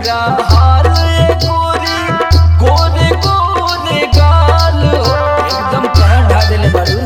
बुरा हाल गोरी गोरे गोरे गाल एकदम कहर ढा देले बारू।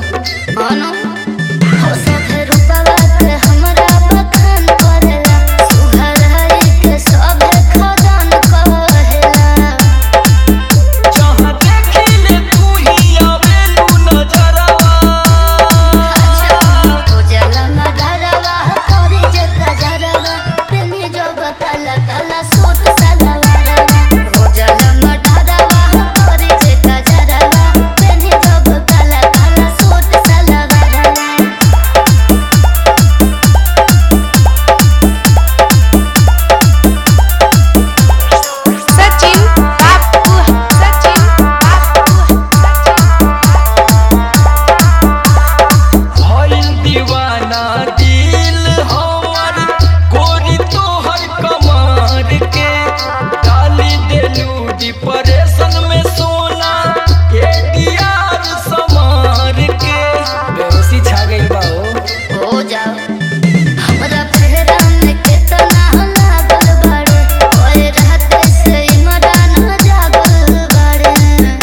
डिप्रेशन में सोना एडीआर समार के बेहोशी छा गई बा हो जाओ हमरा पेहरा में कितना लागल बाड़े ओए रहते से इमरान जागल बाड़े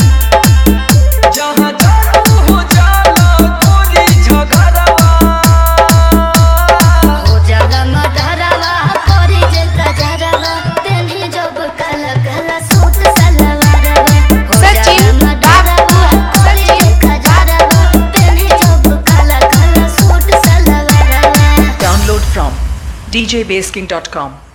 जहां चालू हो जाला गोरी झगड़वा हो जाला मडरवा कोरी जे कजरवा तेनी जब काला काला सूट Download from djbasking.com.